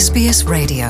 SBS Radio.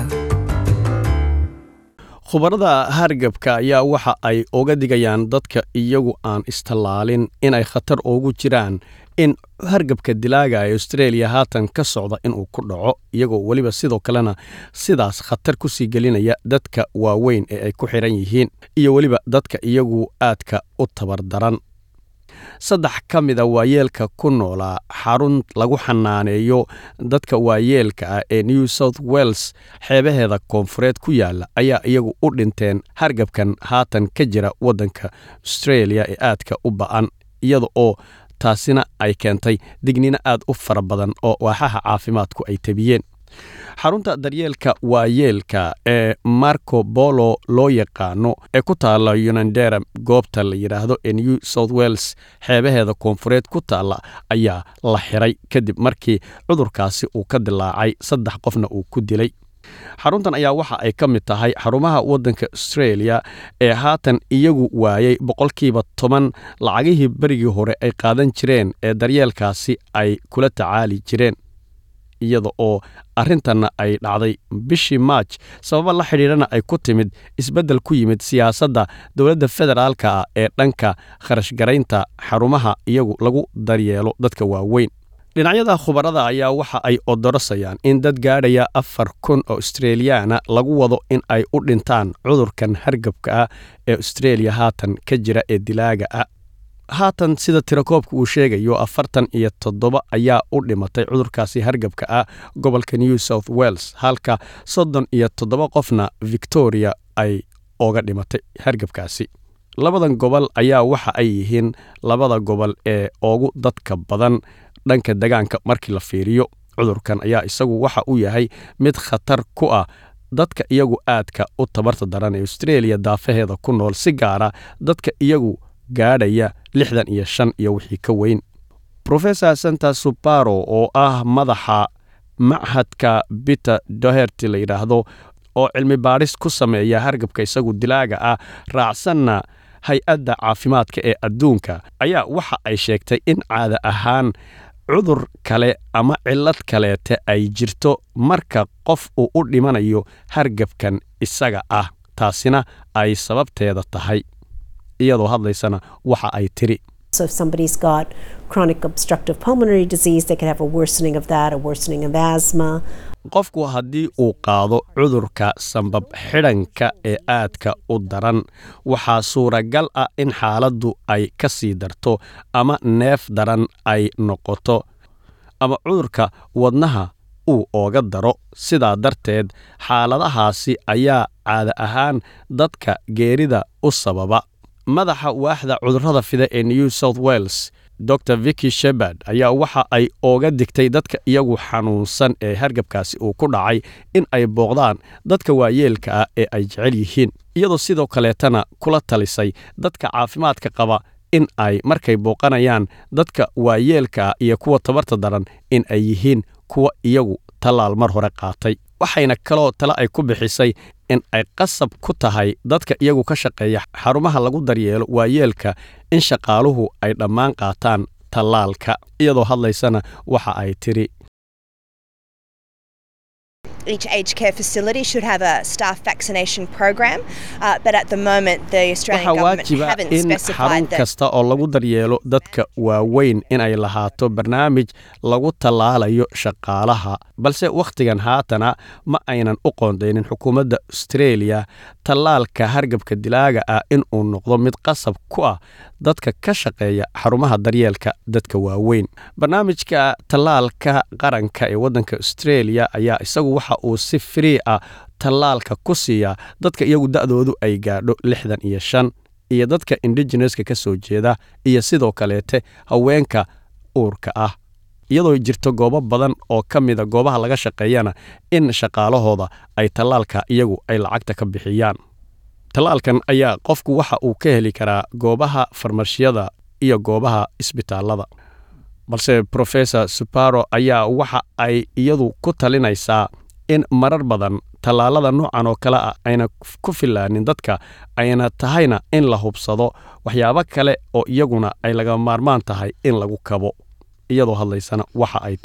khubarada hargabka ayaa waxa ay uga digayaan dadka iyagu aan istallaalin inay khatar ugu jiraan in hargabka dilaaga ee Australia haatan ka socda inuu ku dhaco iyagoo waliba sidoo kalena sidaas khatar ku sii gelinaya dadka waaweyn ee ay ku xiran yihiin iyo waliba dadka iyagu aadka u tabardaran. saddex ka mida waayeelka ku noolaa xarun lagu xanaaneeyo dadka waayeelka ah ee New South Wales xeebaheeda koonfureed ku yaala ayaa iyagu u dhinteen hargabkan haatan ka jira waddanka Australia ee aadka u ba'an iyada oo taasina ay keentay dignina aad u fara badan oo waaxaha caafimaadku ay tabiyeen. xarunta daryeelka waayeelka ee Marco Polo loo yaqaano ee ku taala Unanderra goobta la yiraahdo ee New South Wales xeebaheeda koonfureed ku taala ayaa la xiray kadib markii cudurkaasi uu ka dilaacay 3 qofna uu ku dilay. xaruntan ayaa waxa ay ka mid tahay xarumaha waddanka Australia ee haatan iyagu waayay 10% lacagihii berigii hore ay qaadan jireen ee daryeelkaasi ay kula tacaali jireen iyada oo arrintanna ay dhacday bishii March sabab la xiriirana ay ku timid isbeddel ku yimid siyaasadda dawladda federaalka ah ee dhanka kharash garaynta xarumaha iyagu lagu daryeelo dadka waaweyn. dhinacyada khubarada ayaa waxa ay odorosayaan in dad gaadhaya 4,000 oo Australiana lagu wado in ay u dhintaan cudurkan hargabka ah ee Australia haatan ka jira ee dilaaga ah. haatan sida tirakoobku uu sheegayo 47 ayaa u dhimatay cudurkaasi hargabka ah gobolka New South Wales halka 37 qofna Victoria ay uga dhimatay hargabkaasi. labadan gobol ayaa waxa ay yihiin labada gobol ee ugu dadka badan dhanka deegaanka markii la fiiriyo. cudurkan ayaa isagu waxa uu yahay mid khatar ku ah dadka iyagu aadka u tabarta daran ee Australia daafaheeda ku nool si gaara dadka iyagu gaadhaya 65 iyo wixii ka weyn. Professor Santa Suparo oo ah madaxa machadka Peter Doherty la yiraahdo oo cilmi baaris ku sameeya hargabka isagu dilaaga ah raacsanna hay-adda caafimaadka ee adduunka ayaa waxa ay sheegtay in caada ahaan cudur kale ama cillad kaleete ay jirto marka qof uu u dhimanayo hargabkan isaga ah taasina ay sababteeda tahay iyadoo hadlaysana waxa ay tiri. So if somebody's got chronic obstructive pulmonary disease, they could have a worsening of that, a worsening of asthma. qofku haddii uu qaado cudurka sanbab xidhanka ee aadka u daran waxaa suuragal ah in xaaladdu ay ka sii darto ama neef daran ay noqoto ama cudurka wadnaha uu ooga daro. sidaa darteed xaaladahaasi ayaa caada ahaan dadka geerida u sababa. madaxa waaxda cudurrada fida ee New South Wales Dr. Vicky Shepherd ayaa waxa ay uga digtay dadka iyagu xanuunsan ee hargabkaasi uu ku dhacay in ay booqdaan dadka waayeelka ah ee ay jecel yihiin iyadoo sidoo kaleetana kula talisay dadka caafimaadka qaba in ay markay booqanayaan dadka waayeelka ah iyo kuwa tabarta daran in ay yihiin kuwa iyagu tallaal mar hore qaatay. waxayna kaloo tala ay ku bixisay in ay qasab ku tahay dadka iyagu ka shaqeeya xarumaha lagu daryeelo waayeelka in shaqaaluhu ay dhammaan qaataan tallaalka. iyadoo hadlaysana waxa ay tiri. Each aged care facility should have a staff vaccination program, but at the moment the Australian government haven't specified that. xarun kasta oo lagu daryeelo dadka waaweyn inay lahaato barnaamij lagu tallaalayo shaqaalaha balse wakhtigan haatana ma aynan u qoondeynin xukuumadda Australia tallaalka hargabka dilaaga ah in uu noqdo mid qasab ku ah dadka ka shaqeeya xarumaha daryeelka dadka waaweyn. barnaamijka tallaalka qaranka ee waddanka Australia ayaa isagu waxa uu si free ah tallaalka ku siiya dadka iyagu da'doodu ay gaadho 65 iyo dadka indigenouska ka soo jeeda iyo sidoo kaleete haweenka uurka ah iyadoo jirto goobo badan oo ka mida goobaha laga shaqeeyana in shaqaalahooda ay tallaalka iyagu ay lacagta ka bixiyaan. tallaalkan ayaa qofku waxa uu ka heli karaa goobaha farmashiyada iyo goobaha isbitaalada balse Professor Suparo ayaa waxa ay iyadu ku talinaysaa in marar badan tallaalada noocan oo kale ah ayna ku filaanin dadka ayna tahayna in la hubsado waxyaabo kale oo iyaguna ay laga maarmaan tahay in lagu kabo. iyadoo hadlaysana waxa ay tiri.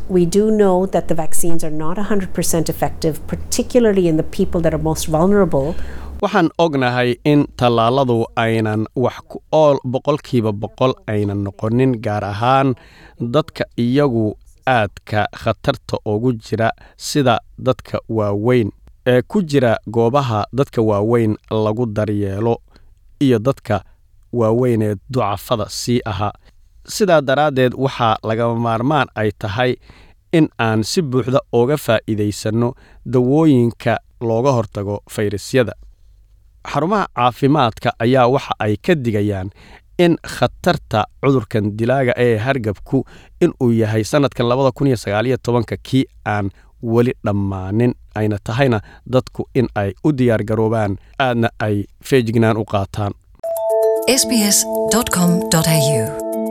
we do know that the vaccines are not 100% effective, particularly in the people that are most vulnerable. waxaan ognahay in tallaaladu aynan wax ku ool 100% aynan noqonin gaar ahaan dadka iyagu aadka khatarta ugu jira sida dadka waaweyn ee ku jira goobaha dadka waaweyn lagu daryeelo iyo dadka waaweyn ee ducafada sii aha sidaa daraaddeed waxaa laga maarmaan ay tahay in aan si buuxda uga faa'iidaysano dawooyinka looga hortago fayrasyada xarumaha caafimaadka ayaa waxa ay ka digayaan in khatarta cudurkan dilaaga ee hargabku inuu yahay sanadkan 2019 kii aan weli dhammaanin ayna tahayna dadku in ay u diyaar garoobaan aadna ay feejignaan u qaataan sbs.com.au